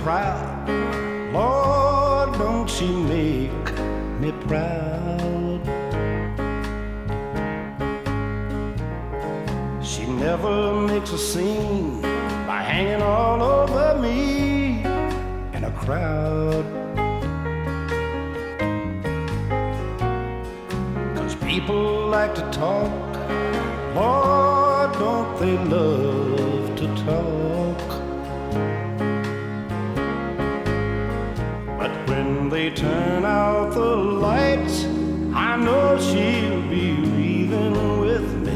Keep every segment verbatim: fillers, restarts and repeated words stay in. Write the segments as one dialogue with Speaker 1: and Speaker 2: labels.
Speaker 1: proud. Lord, don't she make me proud. She never makes a scene by hanging all over me in a crowd. 'Cause people like to talk, Lord, don't they love to talk. But when they turn out the lights, I know she'll be leaving with me.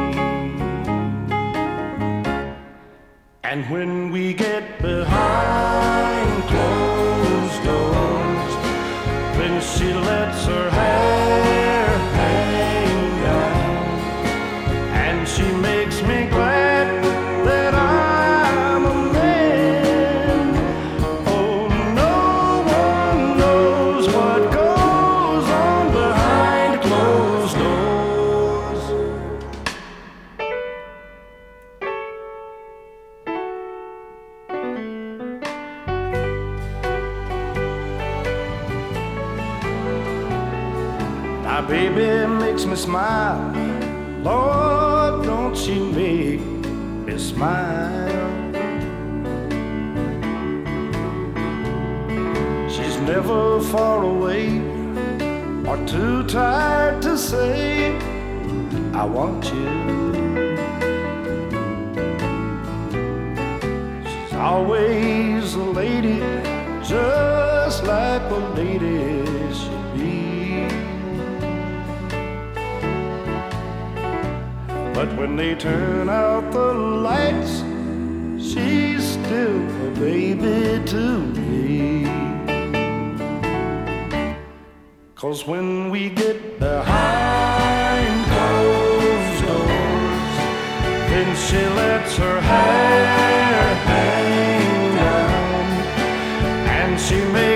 Speaker 1: And when we get behind closed doors, then she lets her hair hang down, and she makes me glad that I'm a man. Oh, no one knows what goes on behind closed doors. My baby makes me smile. Lord, don't she make me smile. She's never far away or too tired to say, I want you. She's always a lady, just like a lady should be. But when they turn out the lights, she's still a baby to me. 'Cause when we get behind closed doors, then she lets her hair hang down, and she makes